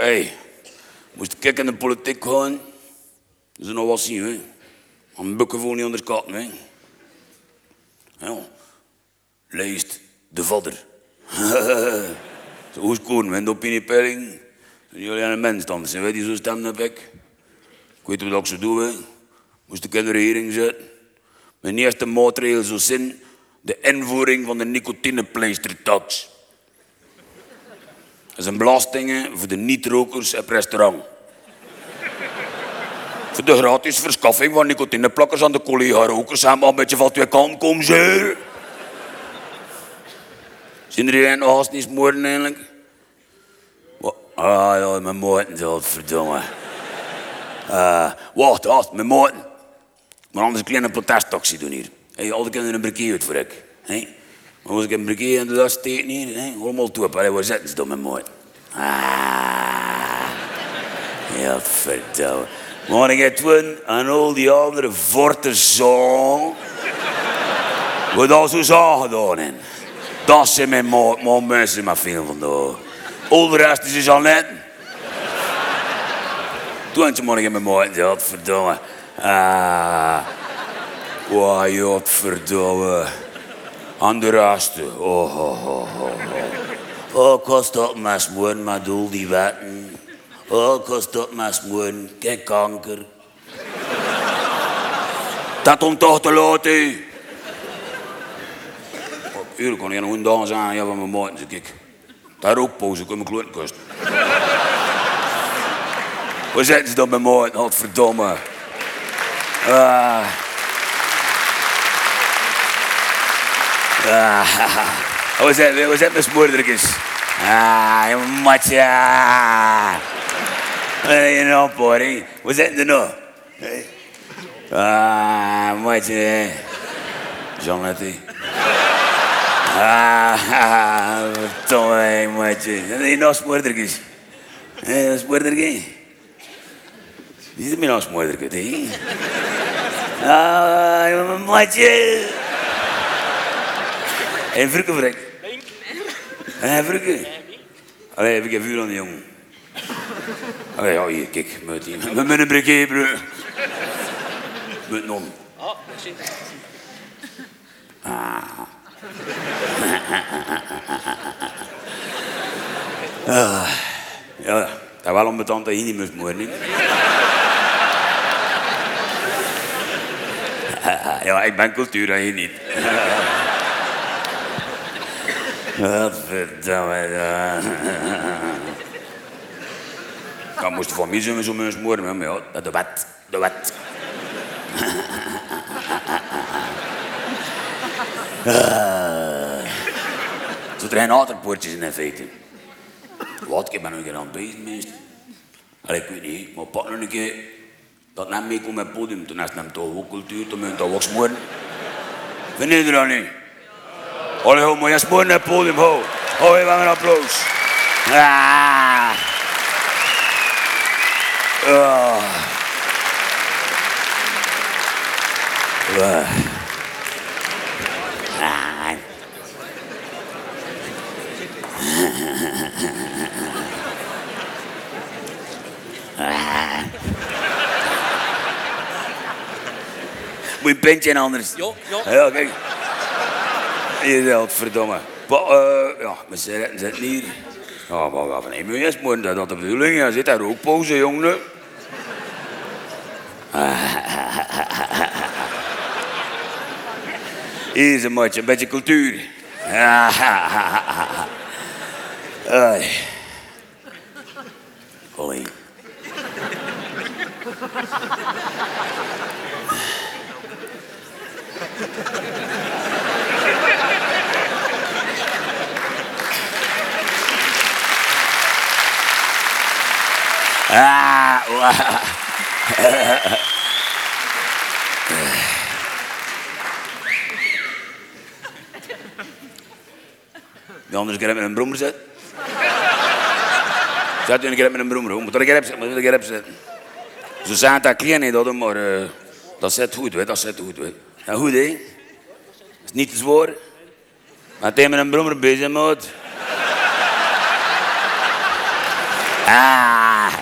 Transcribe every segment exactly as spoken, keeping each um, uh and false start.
Hey, moest ik in de politiek gaan? Dat is nog wat zien, hè. Een bukken voor niet onderschatten, hè. Ja. Leest de vader. Zo is koen, met de opiniepeiling. Jullie aan een mens dan, zijn wij die zo stemmen heb ik? Ik weet wat ik zou doen, hè. Moest ik in de regering zitten. Mijn eerste maatregel zou zijn de invoering van de nicotinepleistertax. Dat is een belasting voor de niet-rokers op restaurant. Voor de gratis verschaffing van nicotineplakkers aan de collega-rokers. Hebben een beetje van twee kanten komen, ze. Zijn er hier nog haast niet smoren eigenlijk? Ah ja, mijn maten, dat verdomme. Uh, wacht, haast, mijn maten. Maar anders een kleine protestactie doen hier. Hey, al die kinderen een briquet uit voor ik. Hey? Maar als ik een briquet in de das steken hier, hey? Allemaal toe op. Hey, waar zitten ze dan, mijn maten? Ah, ja, verdomme. Maar ik heb toen aan al die andere vorten zo. Wat al zo zagen gedaan hebben. Dat zijn mijn maat, maar mensen met veel vandaag. Al de rest is al net. Toen had je maar in mijn maat, ja, verdomme. Ah, wow, ja, verdomme. Aan de rest. Oh, oh, oh, oh. Oh, ik was dat met smoren met al die wetten. Oh, ik was dat met smoren. Kijk, kanker. Dat om toch te laten. Hier kon ik nog een dag zijn, ja, van mijn maat. Zeg ik. Daar ook pauze, ik kan mijn kloot kosten. Waar zitten ze dan bij mij? Godverdomme. Ah. Ah. Waar zitten waar zit mijn smoordrukjes? Ah, je matje. Wat heb je nou, porrie? Waar zitten ze nou? Hey. Ah, matje. Jeannette. Ah, verdomme, matje. Wat heb je nou, smoordrukjes? Hé, dat is smoordrukje. Wie is er nou smoordrukje, hè? Ah, mijn matje. En vroeger, vrek. En vroeger. Allee, heb ik een vuur aan de jongen. Allee, ja, hier, kijk, met die. Met een briquet, bro. Met non. Oh, merci. Ah. Ah. Ja, dat is wel onbetand dat je niet moest moorden. Ja, ik ben cultuur en je niet. Wat verdomme. Ik moest van mij zijn zo mensen moorden, maar ja, de wet, de wet. Zo er geen waterpoortjes in feite. Wat, ik ben nog een keer aan het bezig, meester. Allee, ik weet niet, maar pak nog een keer dat net meekomt met het podium. Toen is het hem toch ook cultuur, toen moet je toch ook smoren. Vind je er dan niet? Allee, ho, maar je smoren met het podium, ho. Ho, even een applaus. Ah. Oh. Uh. Ah. Ah. Moet je een pintje anders? Ja, ja. Ja, kijk. Hier is het, verdomme. Maar, uh, ja, we zitten, zitten hier. Ja, maar we gaan van één miljoen smoren, dat is de bedoeling. Ja, zit daar ook pauze, jongen. Hier is een matje, een beetje cultuur. Ai. Ollie. Ah, wow. De andere keer met een brommer zet. Zet u een keer met een brommer. Moet er een keer op zetten, moet er een keer op zetten. Ze zijn dat klein, dat, maar uh, dat zit goed, weet, dat zit goed. Weet. Ja, goed, hè? Dat is niet te zwaar. Maar hij met een brommer bezig moet. Ah.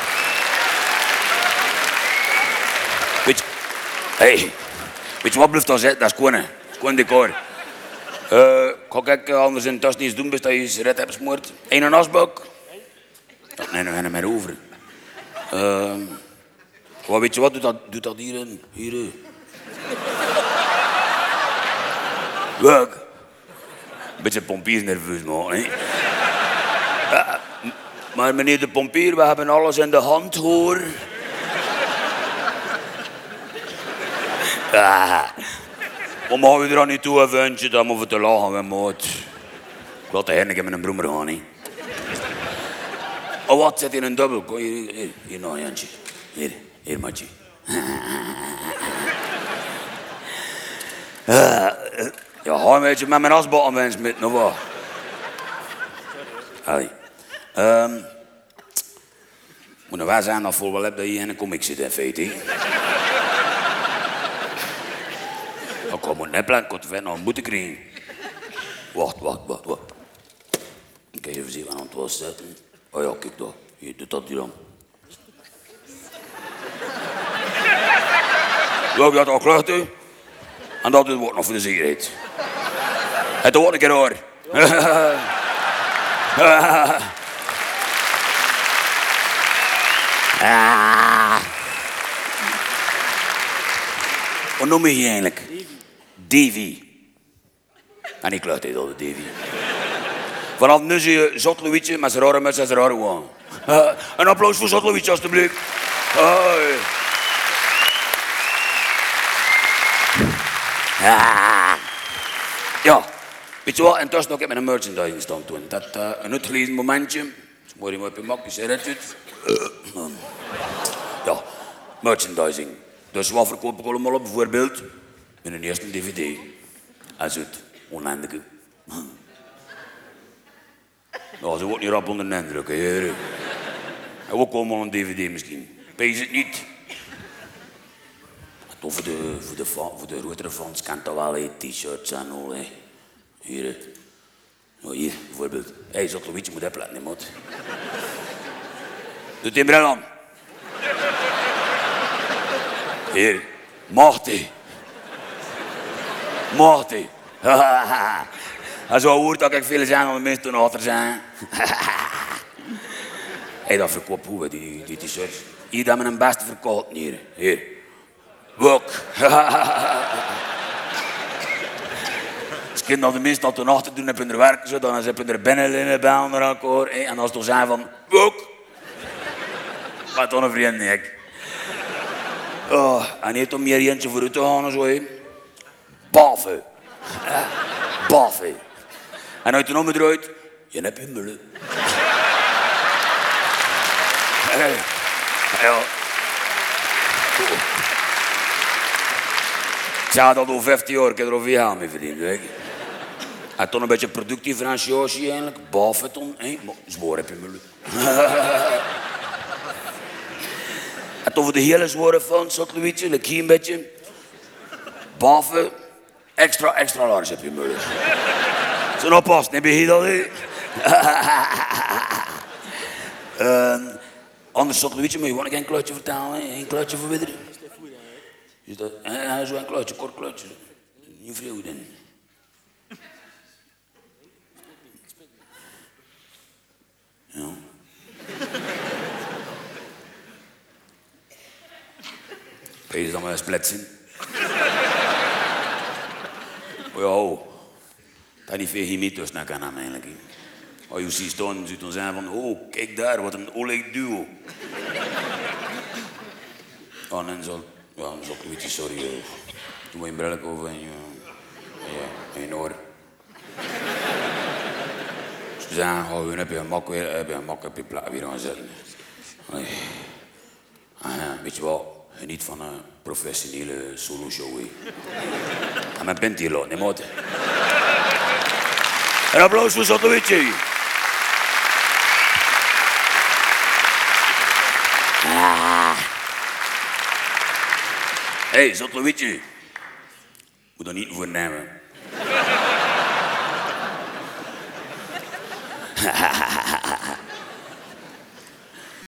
Weet je, hey, weet je wat blijft dan zitten? Dat is gewoon, hè. Gewoon decor. Uh, ik ga kijken, anders in de tas niets doen, bis dat je je red hebt gesmoord. Eén een asbak. Nee, nog een meer over. Uh, wat weet je wat, doet dat, doet dat hierin? Hier. Welk? Een beetje pompiers nerveus maken, hè? Ja, maar meneer de pompier, we hebben alles in de hand, hoor. Ja. Wat mag je er aan niet toe, ventje? Dan moeten we te lachen, we maat. Ik laat de heren met een broemer gaan, hè. Oh, wat zit in een dubbel? Kom hier, hier, hier nog, Jantje. Hier, hier, maatje. Uh, ja, ga een beetje met mijn asbak aan wens met, nog wat. Allee. Um, moet nou wel zijn dat vol wel heb dat je in een comic zit, in feite, hè. Ik kan moet net plan, ik kan het nog moeten krijgen. Wacht, wacht, wacht, wacht. Ik kan even zien waar aan het was zetten. Oh ja, kijk daar. Hier, doet dat hier dan. Ja, je had al klacht, hè? En dat wordt nog voor de zekerheid. Het wordt een keer hoor. Wat noem je je eigenlijk? Davy. En ik luid dit al, Davy. Vanaf nu zie je Zot Louietje met zijn rare muts en zijn rare waan. Uh, een applaus voor Zot Louietje, alstublieft. Hoi. Ja. Ja, weet je wat? Intussen nog met een merchandising stand doen. Dat uh, een uitgelezen momentje. Mooi op je mak, je zegt het. Ja, merchandising. Dus wat verkoop ik allemaal op? Bijvoorbeeld met een eerste D V D. Als het oneindige. Nou, ze wordt niet rap onder de indruk, hè. En ook allemaal een D V D misschien. Pees het niet. Toch voor de, voor de, voor de grotere fans kan dat wel, t-shirts en al, hè. Hier, nou, hier, bijvoorbeeld. Hé, hey, Zot Louietje moet opletten, hè, maat. Doe die bril aan. Hier, Marty. Marty. En zo hoort dat ik veel zijn om de mensen toen achter zijn. Hé, dat verkoopt hoe, die, die t-shirts. Hier, dat met een beste verkocht, hier. Hier. Wok. Als kinderen de mensen dat toen achter doen, hebben hun werk zo, dan hebben ze er binnen in bij onder elkaar. En als ze dan zijn van, wok. Maar toch een vriend, niet. Oh, en heeft om meer eentje vooruit te gaan en zo, hè. Baffen. Baffen. En uit de noemen eruit, je hebt je mullen. Ja. Ik zei dat al vijftien jaar, ik heb er al vier jaar mee verdiend, weet je. En toen een beetje productdifferentiatie eigenlijk, baffen toen, hè. Zwaar heb je mullen. En toen voor de hele zware fans, Zot Louietje, like hier een beetje. Baffen, extra, extra large heb je mullen. Zo nou past, heb je hier dat, hè? uh, anders Zot Louietje, maar je wil geen kluitje vertalen, hè? Een kluitje voor widder. Is dat, hè? Zo'n kluitje, kort kluitje. Niet veel in. Ja. Kun je dan maar eens pletsen? Oh ja, oh. Dat is niet veel chemie tussen elkaar kan eigenlijk. Als je ziet staan, zult dan zijn van, oh, kijk daar, wat een oleg duo. Oh, en zo, ja, dan zal ik een beetje, sorry, uh, doe maar je bril over en je, ja, en je oor. Ze zeggen, oh, dan heb je een mak weer, heb je een mak op je plaat weer aan zetten. Ah, ja, weet je wat? Geniet van een professionele solo-show. En mijn bent hier laat, niet maat. Een applaus voor Zot Louietje. Ah. Hé, hey, Zot Louietje. Moet er niet voor nemen.